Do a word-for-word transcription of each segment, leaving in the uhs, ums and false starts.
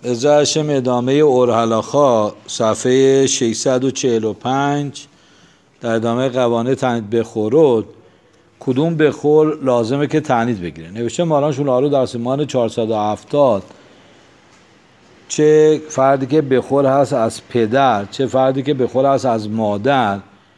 ازاشم ادامه اورحلاخا صفحه ششصد و چهل و پنج در ادامه قوانین تعنید بخورد. کدوم بخور لازمه که تعنید بگیره؟ نوشته ماران شولارو در سیمان چهارصد و هفتاد چه فردی که بخور هست از پدر چه فردی که بخور هست از مادر،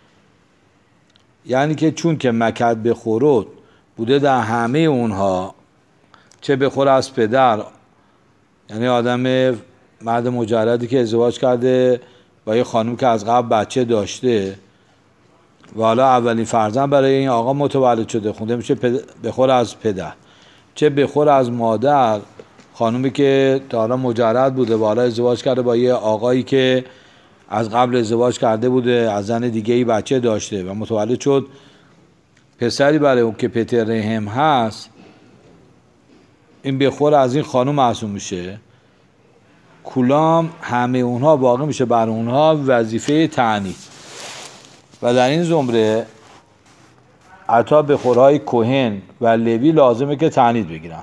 یعنی که چون که مکد بخورد بوده در همه اونها، چه بخور از پدر یعنی آدم مرد مجردی که ازدواج کرده با یه خانم که از قبل بچه داشته و حالا اولین فرزند برای این آقا متولد شده، خونده میشه بخور از پدر. چه بخور از مادر، خانومی که تا حالا مجرد بوده و حالا ازدواج کرده با یه آقایی که از قبل ازدواج کرده بوده، از زن دیگه ای بچه داشته و متولد شد پسری برای اون که پتر رحم هست، این بخور از این خانوم محسوب میشه. کلام همه اونها واقع میشه بر اونها وظیفه تعنید و در این زمره حتی بخورهای کهن و لوی لازمه که تعنید بگیرن.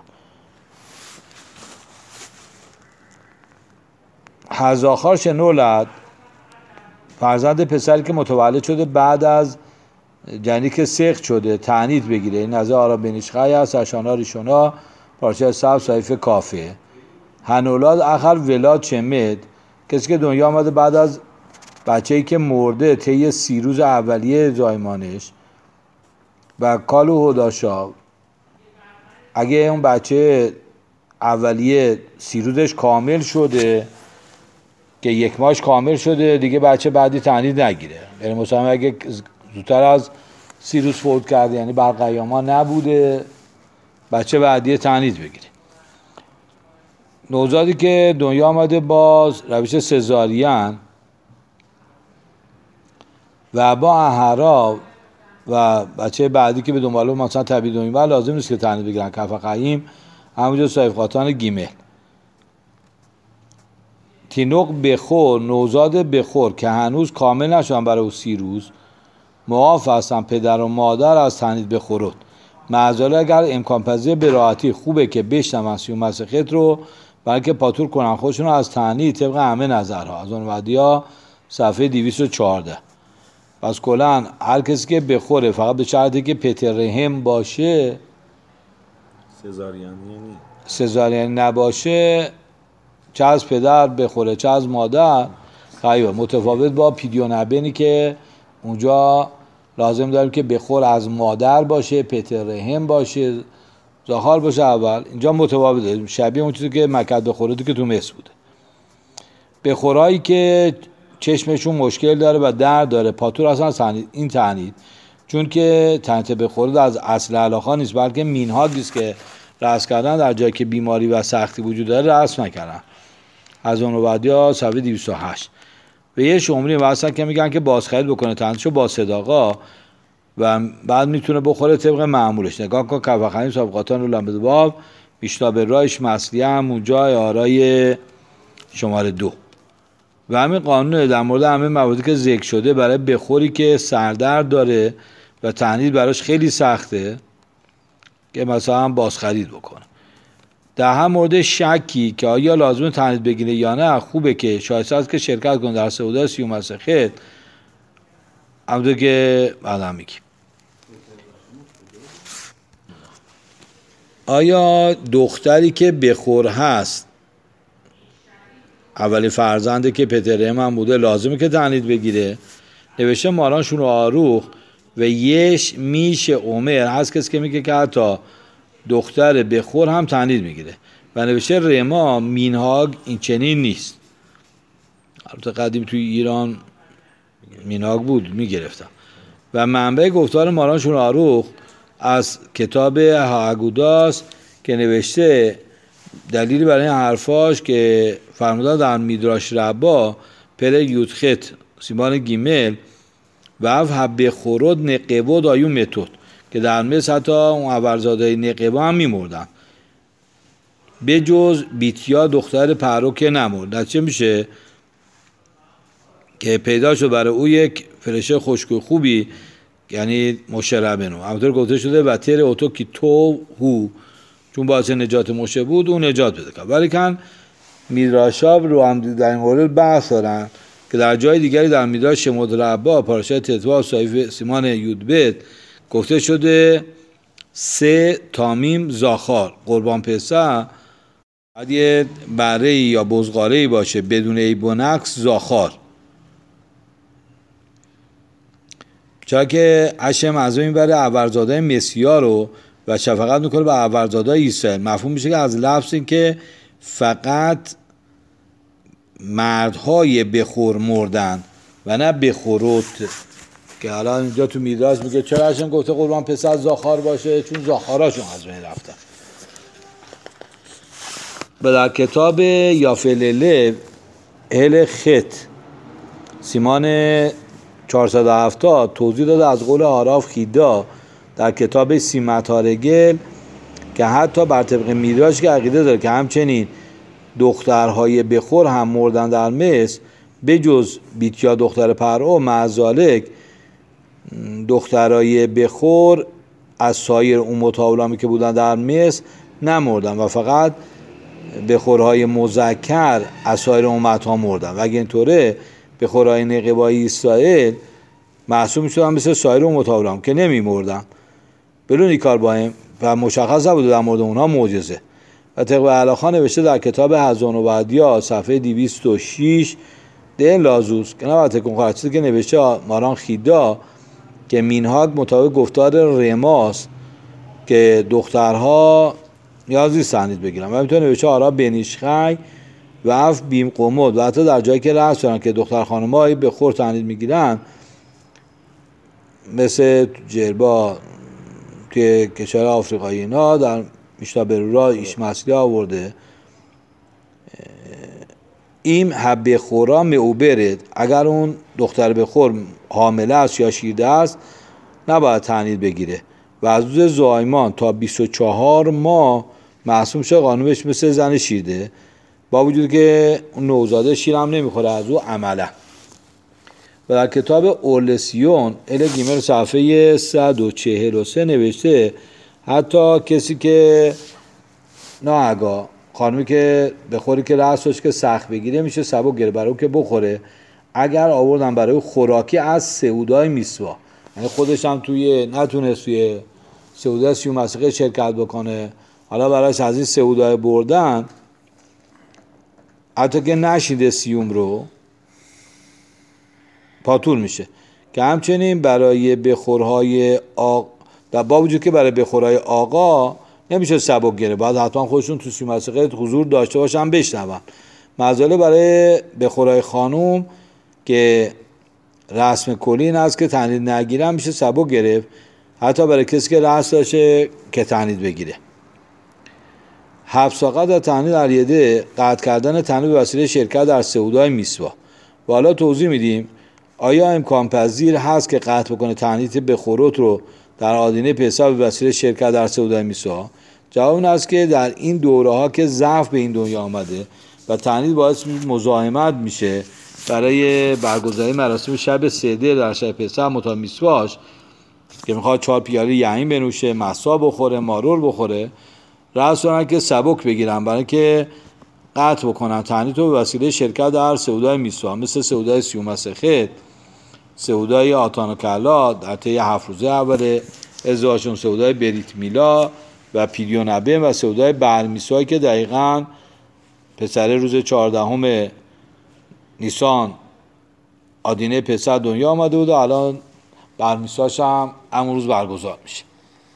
هزاخار شنولد فرزند پسری که متولد شده بعد از جنی که سخت شده تعنید بگیره. این نظر آرام بینیشخای هست اشانا ریشونا پارچه سب صحیفه کافه. هنولاد اخر ولاد چمد، کسی که دنیا آمده بعد از بچه‌ای که مرده طی سی روز اولیه زایمانش و کالو هداشا، اگه اون بچه اولیه سی روزش کامل شده که یک ماهش کامل شده دیگه بچه بعدی تعنید نگیره. یعنی مثلا اگه زودتر از سی روز فوت کرده یعنی بر قیاما نبوده بچه بعدی تعنید بگیره. نوزادی که دنیا آمده با روش سزارین و با احرا و بچه بعدی که به دنبال مثلا طبیعی دنیا لازم نیست که تعنید بگیرن. کف قیم همونجا صحیف خاطان گیمل. تینوق بخور، نوزاد بخور که هنوز کامل نشدن برای او سی روز معاف هستن پدر و مادر از تعنید بخورد. معذاله اگر امکان پذیر به راحتی خوبه که بشنون سیوم مسخت رو برای که پاتور کنن خودشون رو از تعنید طبق همه نظرها. از اون ودیا صفحه دویست و چهارده. پس کلن هر کسی که بخوره فقط به شرطی که پتر رحم باشه، سزارین سزارین نباشه، چه از پدر بخوره چه از مادر خیلی متفاوت با پیدیونبینی که اونجا لازم داریم که بخور از مادر باشه، پتر رحم باشه، زاخار باشه اول. اینجا متفاوته، شبیه اون چیزی که مکد بخورده که تو مصر بوده. بخورایی که چشمشون مشکل داره و درد داره پاتور اصلا تعنید، این تعنید چون که تعنید بخورده از اصل علاقه نیست بلکه مینهاگی است که رأس کردن در جایی که بیماری و سختی وجود داره رأس نکردن. از اون رو بعدیا صفحه دویست و هشت. و یه شمری واسه که میگن که بازخرید بکنه تعنیدشو با صداقا و بعد میتونه بخوره طبق معمولش. نگاه کن کفخنی سابقاتان رو لمبه باب بیشتاب رایش مسلیه هم اونجا آرای شماره دو. و همین قانون در مورد همه مواردی که ذکر شده برای بخوری که سردرد داره و تعنید براش خیلی سخته که مثلا بازخرید بکنه. در هم مورد شکی که آیا لازم تعنید بگیره یا نه خوبه که شایسته است که شرکت کنه در سعوده سیوم مسخت. همونطور که بعدا میگیم آیا دختری که بخور هست اولی فرزنده که پتر رحم هم بوده لازمه که تعنید بگیره؟ نوشته ماران شون و آروخ و یش میش عمر هست کسی که میگه که حتی دختر بخور هم تعنید میگیره و نوشته رما مینهاگ این چنین نیست. البته قدیم توی ایران مینهاگ بود میگرفتم. و منبع گفتار ماران شون و آروخ از کتاب هاگوداست که نوشته دلیلی برای این حرفاش که فرمودن در میدراش ربا پر یودخت سیمان گیمل و اف حب خورد نقبو دایون متد که در مصر حتی اون ابرزاده نقبو هم میمردن به جز بیتیا دختر پرو که نمرد. نتیجه میشه که پیدا شد برای او یک فرشه خشک خوبی یعنی مشربنو. همونطور گفته شده و تیر اوتو کی تو هو چون باعث نجات موشه بود اون نجات بده کرد. ولی کن میدراشا رو هم در این مورد بحث دارن که در جای دیگری در میدراش شمود ربا پاراشای تتوا صحیفه سیمان یودبت گفته شده سه تامیم زاخار قربان پسح باید یه بره یا بزغاره باشه بدون عیب و نقص زاخار، چرا که هشم از این بره اورزاده مسیح رو و شفقت میکنه به اورزاده عیسی. مفهوم میشه که از لفظ این که فقط مردهای بخور مردن و نه بخوروت، که حالا اینجا تو میراث میگه چرا هشم گفته قربان پسح زاخار باشه؟ چون زاخاراشون از بین رفتن. و در کتاب یافلله اهل خط سیمان چهارصد و هفتاد توضیح داده از قول آراف خیدا در کتاب سیمت هارگل که حتی بر طبق میراث که عقیده داره که همچنین دخترهای بخور هم مردن در مصر به جز بیتیا دختر پرعو، معذالک دخترهای بخور از سایر امت اولامی که بودن در مصر نمردن و فقط بخورهای مذکر از سایر امت ها مردن و اگه اینطوره بخورهای نقبای اسرائیل محسوب میشدن مثل سایر امت اولام که نمی مردن بلون این کار باهم و مشخص نبوده در مورد اونها معجزه. و طبق علاخا نوشته در کتاب حزان و بعدیا صفحه دویست و شش دین لازوس که نباید تکون خواهد چیزی که نوشته ماران خیدا که مینهاگ مطابق گفتار رماس که دخترها نیازی سندید بگیرن و همینطور نوشته آرا بنیشخی و اف بیم قمود و حتی در جایی که رأس دارن که دختر خانم‌هایی به خور تندید میگیرن مثل جربا توی کشور آفریقایی اینا در میشتا برورا ایش مسئله آورده این حب خورا معوبرد اگر اون دختر بخور حامله است یا شیرده است نباید تندید بگیره و از روز زایمان تا بیست و چهار ماه محسوب شده قانونش مثل زن شیرده با وجود که اون نوزاده شیر هم نمیخوره از او عمله. و در کتاب اورلسیون ال گیمر صفحه صد و چهل و سه نوشته حتی کسی که ناآگاه خانمی که بخوری که رأسش که سخت بگیره میشه سبک گیره برای که بخوره اگر آوردن برای خوراکی از سعودای میسوا، یعنی خودش هم توی نتونست توی سعودای سیوم مسیحه شرکت بکنه حالا برایش از این سعودای بردن حتی که نشیده سیوم رو پاتور میشه که همچنین برای بخورهای آقا و با وجود که برای بخورهای آقا نمیشه سبک گیره باید حتما خودشون تو سیوم مسیحه حضور داشته باشن بشنون. مزاله برای بخورهای خانوم که رسم کلی این است که تنید نگیرن میشه سبک گرفت حتی برای کسی که رأس داشته که تنید بگیره. حبس آقا در تنید علیده قطع کردن تنید به وسیله شرکت در سعودای میسوا. و حالا توضیح میدیم آیا امکان پذیر هست که قطع بکنه تنید بخوروت رو در آدینه پسح به وسیله شرکت در سعودای میسوا؟ جواب این است که در این دوره ها که ضعف به این دنیا آمده و تنید باعث مزاحمت میشه برای برگزاری مراسم شب سده در شب پسح متا میسواش که میخواد چهار پیاله یعین بنوشه مسا بخوره مارور بخوره رأس دارن که سبک بگیرن برای که قطع بکنن تنید رو به وسیله شرکت در سعودای میسوا مثل سعودای سیوم مسیحه سعودای آتان و کلا در طی هفت روزه اول ازدواجشون سعودای بریت میلا و پیریون ابن و سعودای برمیسوایی که دقیقاً پسر روز چهاردهم نیسان آدینه پسر دنیا آمده بود و الان برمیساش هم همون روز برگزار میشه.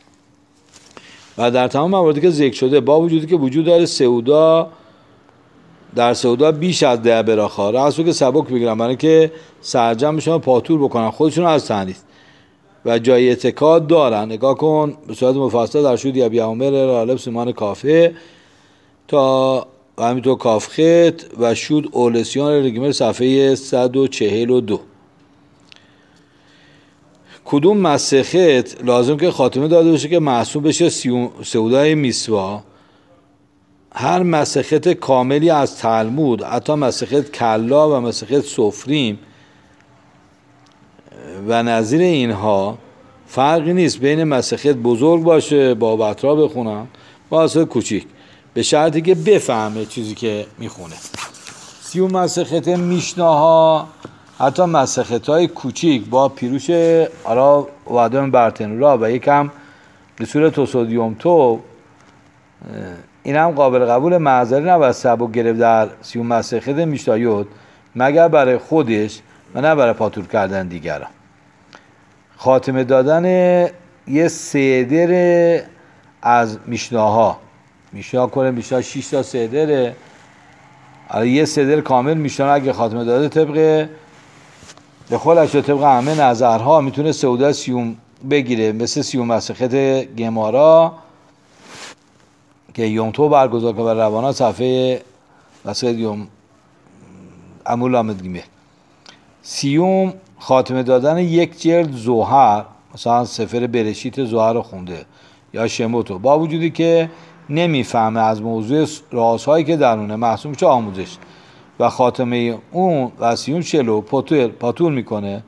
و در تمام مواردی که ذکر شده با وجودی که وجود داره سعودا در سعودا بیش از ده براخا رأسو که سبک بگیرن برای که سرجم بشن پاتور بکنن خودشون از تنید و جای اعتقاد دارن. نگاه کن به صورت مفصل در شود ابی عمر رالب سیمان کافه تا و همینطور کافخت و شود اولسیان رگیمر صفحه صد و چهل و دو. کدوم مسخت لازم که خاتمه داده باشه که محسوب بشه سعودای میسوا؟ هر مسخت کاملی از تلمود حتی مسخت کلا و مسخت سفریم و نظیر اینها فرقی نیست بین مسخت بزرگ باشه با بطرا بخونن با مسخت کوچیک به شرطی که بفهمه چیزی که میخونه. سیوم مسخت میشناها، حتی مسخت های کوچیک با پیروش آرا وادم برتنورا و یکم رسول توسودیوم تو، این هم قابل قبول معذری نباید سبک گرفت در سیوم مسخت میشنایود مگر برای خودش و نه برای پاتور کردن دیگران. خاتمه دادن یه سیدر از میشناها، میشنا کنه میشنا شش تا سیدره، یه سیدر کامل میشنا اگه خاتمه داده طبق به خودش و طبق همه نظرها میتونه سودا سیوم بگیره، مثل سیوم مسخت گمارا که یوم تو برگزار که بر روانات صفحه مسخت یوم امول آمد گیمه. سیوم خاتمه دادن یک جلد زوهر، مثلا سفر برشیت زوهر رو خونده یا شموتو، با وجودی که نمیفهمه از موضوع رازهایی که درونه محسوب میشه آموزش و خاتمه اون و سیوم شلو پاتور پاتور میکنه.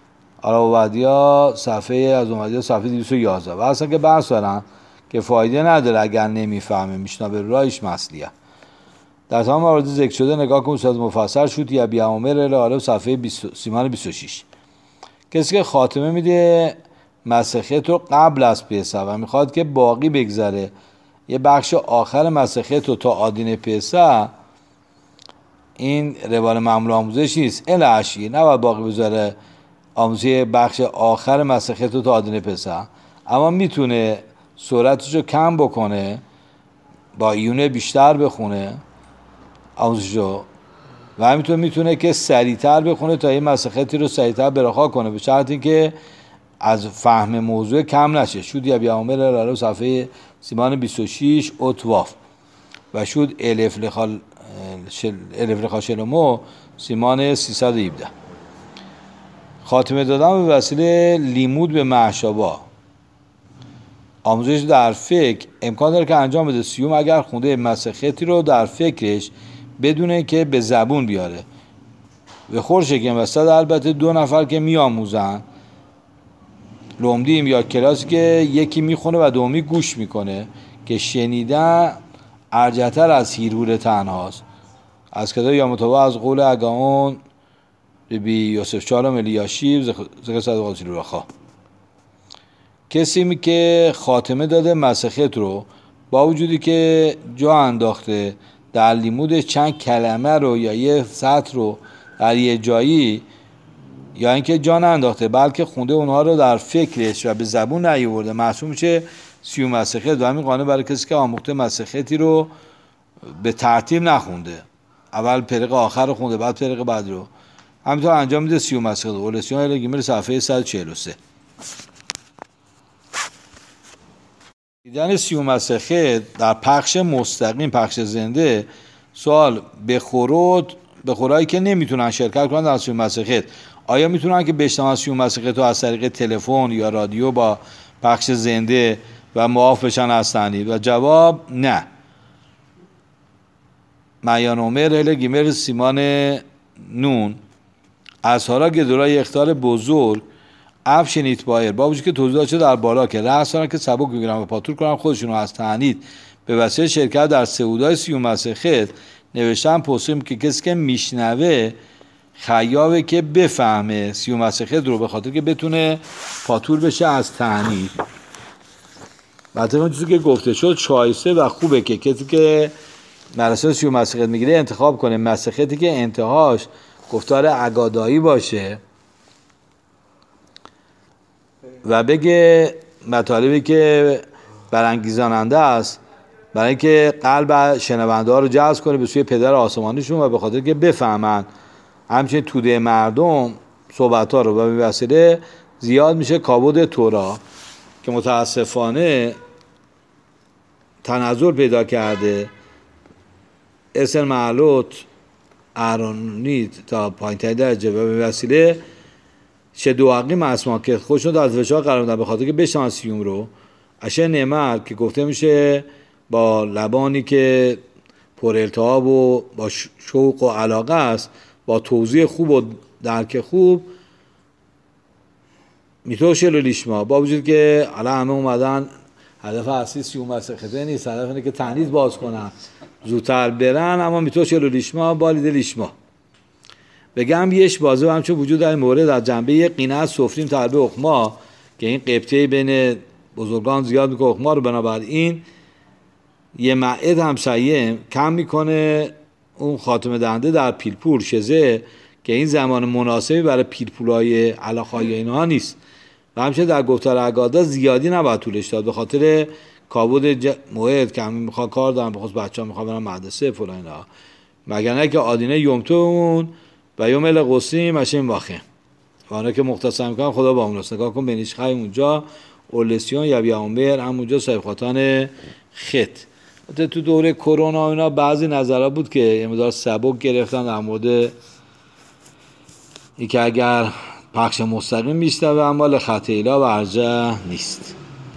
آراوادیا صفحه از اومدیا صفحه دویست و یازده و اصلا که بحث دارن که فایده نداره اگر نمیفهمه میشنا به رایش مسلیه. در تمام موارد ذکر شده نگاه کن استاد مفصل شد یا بیامر الی صفحه سیمان بیست و شش. کسی که خاتمه میده مسخت رو قبل از پیسه و میخواد که باقی بگذره یه بخش آخر مسخت رو تا آدین پیسه، این روال معمول آموزش نیست، الاشی نباید باقی بذاره آموزه بخش آخر مسخت رو تا آدین پیسه، اما میتونه سرعتش رو کم بکنه، با ایونه بیشتر بخونه آموزش رو و همینطور میتونه که سریعتر بخونه تا این مسختی رو سریعتر برخا کنه، به شرطی که از فهم موضوع کم نشه. شد یا بیامر لالو صفحه سیمان بیست و شش اتواف و شد الف لخال شل... الف لخال شلمو سیمان سیصد و هفده. خاتمه دادن به وسیله لیمود به محشابا، آموزش در فکر امکان داره که انجام بده سیوم اگر خونده مسختی رو در فکرش بدونه که به زبون بیاره. به خورشه که مثلا البته دو نفر که می آموزن لومدیم یا کلاسی که یکی میخونه و دومی گوش میکنه که شنیدن ارجح‌تر از هیرهور تنهاست. از کتاب یا متوا از قول اگاون بی یوسف چهارم الیاشیب ذکر صدقاتی رو رخا. کسی می که خاتمه داده مسخت رو با وجودی که جا انداخته در لیمود چند کلمه رو یا یه سطر رو در یه جایی، یا اینکه جا انداخته بلکه خونده اونها رو در فکرش و به زبون نیاورده، محسوب میشه سیوم مسخت. و همین قانون برای کسی که آموخته مسختی رو به ترتیب نخونده، اول پرق آخر رو خونده بعد پرق بعد رو، همینطور انجام میده سیوم مسخت. اولسیون الگیمر صفحه صد و چهل و سه. دیدن سیوم مسخت در پخش مستقیم، پخش زنده، سوال به خورود به خورایی که نمیتونن شرکت کنن در سیوم مسخت، آیا میتونن که بشنون سیوم مسخت رو از طریق تلفن یا رادیو با پخش زنده و معاف بشن از تنید؟ و جواب نه. معیان عمر اله گیمر سیمان نون از هارا گدورای اختار بزرگ اف شنیت بایر با وجود که توضیح شده در بالا که رأس دارن که سبک میگیرن و پاتور کنن خودشون رو از تنید به وسیله شرکت در سعودای سیوم مسخت، نوشتن پوستیم که کسی که میشنوه خیابه که بفهمه سیوم مسخت رو به خاطر که بتونه پاتور بشه از تنید. بعد اون چیزی که گفته شد شایسته و خوبه که کسی که مراسم سیوم مسخت میگیره انتخاب کنه مسختی که انتهاش گفتار عقادایی باشه و بگه مطالبی که برانگیزاننده است برای اینکه قلب شنونده ها رو جذب کنه به سوی پدر آسمانیشون و به خاطر که بفهمن. همچنین توده مردم صحبت ها رو و به وسیله زیاد میشه کابود تورا که متاسفانه تنزل پیدا کرده، اسم معلوت ارونی تا پایین ترین درجه، و به وسیله شدواقی مسموع که خودشون در فشار قرار میدن به خاطر که بشنن سیوم رو. اشیاء نعمت که گفته میشه با لبانی که پر التهاب و با شوق و علاقه است، با توضیح خوب و درک خوب میتوشه لیشما، با وجود که الان همه اومدن هدف اصلی سیوم مسخته نیست، هدف اینه که تنیز باز کنن زودتر برن، اما میتو شلو لیشما بالید لیشما بگم یش بازه و همچون وجود در مورد از جنبه قینه از سفریم تربه اخما که این قبطه بین بزرگان زیاد میکنه اخما رو، بنابراین یه معد هم سیم کم میکنه اون خاتمه دهنده در پیلپول شزه که این زمان مناسبی برای پیلپولای علاقای اینها نیست و همچنین در گفتار اگادا زیادی نباید طولش داد به خاطر کابود ج... موعد که همین میخواد کار دارن، بخواست بچه ها میخواد برن مدرسه فلان اینا، مگر نه که آدینه یومتون و یوم القصیم مشین واخه و آنها که مختصر میکنن خدا با اوناست. نگاه کن بنیش خواهی اونجا اولسیون یا بیامبر همونجا صاحب خاتان خط. تو دوره کرونا اینا بعضی نظرها بود که یه مقدار سبک گرفتن در مورد این که اگر پخش مستقیم بیشتر و اما لخط ایلا و ارجه نیست.